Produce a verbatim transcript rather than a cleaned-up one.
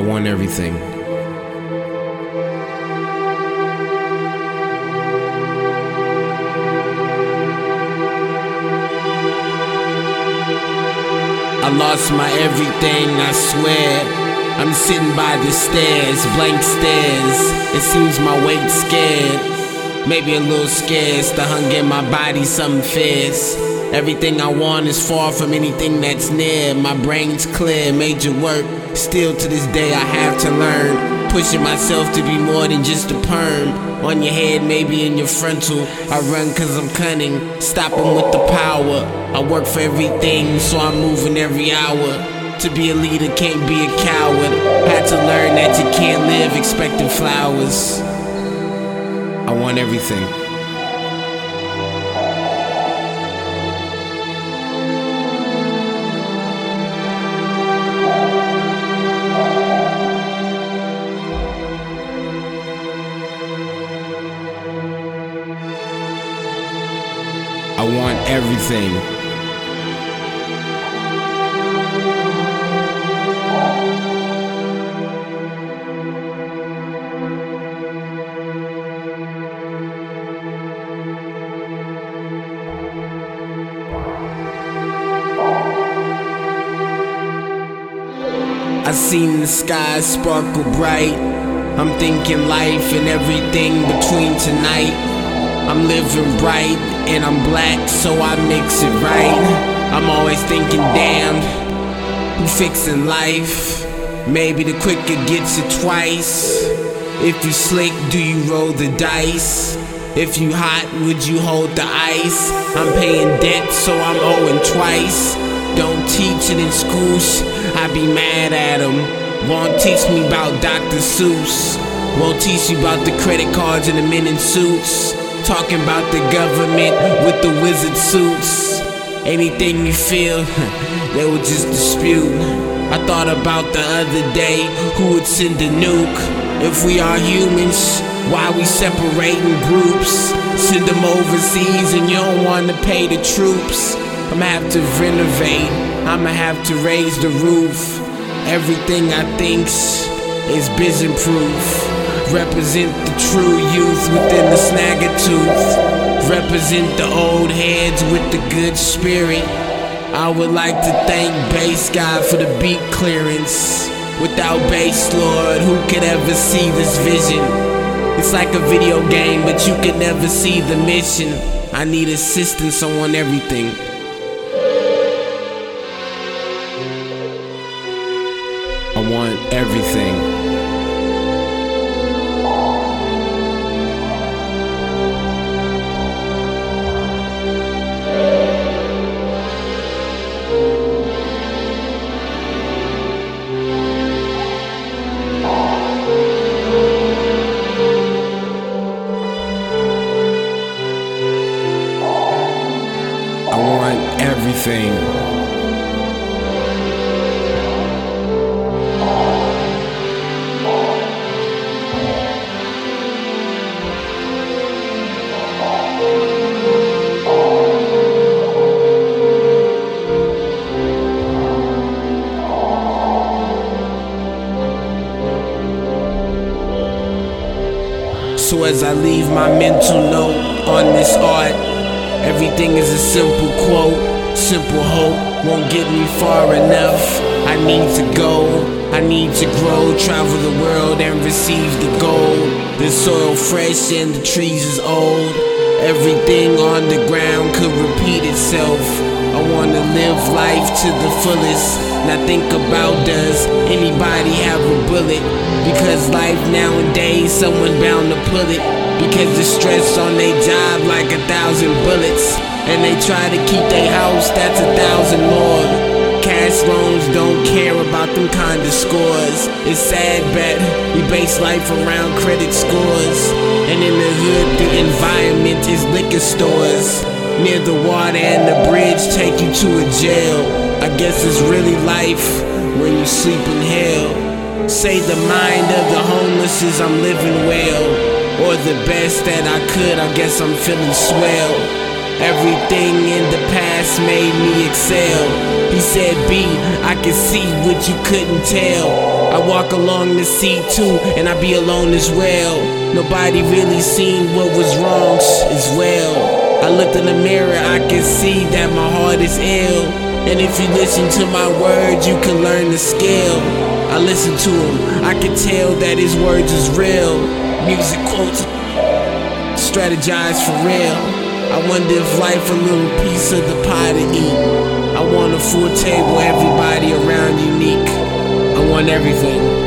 want everything. I lost my everything, I swear. I'm sitting by the stairs, blank stares. It seems my weight's scared. Maybe a little scared, the hunger in my body, something fierce. Everything I want is far from anything that's near. My brain's clear, major work. Still to this day I have to learn. Pushing myself to be more than just a perm. On your head, maybe in your frontal. I run cause I'm cunning, stopping with the power. I work for everything, so I'm moving every hour. To be a leader, can't be a coward. Had to learn that you can't live expecting flowers. I want everything. I want everything. I seen the sky sparkle bright. I'm thinking life and everything between tonight. I'm living bright and I'm black, so I mix it right. I'm always thinking, damn, who fixing life? Maybe the quicker gets it twice. If you slick, do you roll the dice? If you hot, would you hold the ice? I'm paying debt, so I'm owing twice. Don't teach it in schools, I be mad at them. Won't teach me about Doctor Seuss. Won't teach you about the credit cards and the men in suits. Talking about the government with the wizard suits. Anything you feel, they would just dispute. I thought about the other day, who would send a nuke? If we are humans, why we separate in groups? Send them overseas and you don't want to pay the troops. I'ma have to renovate, I'ma have to raise the roof. Everything I think's is vision proof. Represent the true youth within the snagger tooth. Represent the old heads with the good spirit. I would like to thank Bass God for the beat clearance. Without Bass Lord, who could ever see this vision? It's like a video game, but you can never see the mission. I need assistance on everything. I want everything. I want everything. So as I leave my mental note on this art, everything is a simple quote, simple hope won't get me far enough. I need to go, I need to grow, travel the world and receive the gold. The soil fresh and the trees is old. Everything on the ground could repeat itself. I wanna live life to the fullest. Now think about, does anybody have a bullet? Because life nowadays, someone bound to pull it. Because the stress on their job like a thousand bullets. And they try to keep their house, that's a thousand more. Cash loans don't care about them kind of scores. It's sad, but we base life around credit scores. And in the hood, the environment is liquor stores. Near the water and the bridge take you to a jail. I guess it's really life when you sleep in hell. Say the mind of the homeless is I'm living well, or the best that I could, I guess I'm feeling swell. Everything in the past made me excel. He said, B, I can see what you couldn't tell. I walk along the sea too, and I be alone as well. Nobody really seen what was wrong as well. I looked in the mirror, I can see that my heart is ill. And if you listen to my words, you can learn the skill. I listen to him, I can tell that his words is real. Music quotes, strategize for real. I wonder if life a little piece of the pie to eat. I want a full table, everybody around unique. I want everything.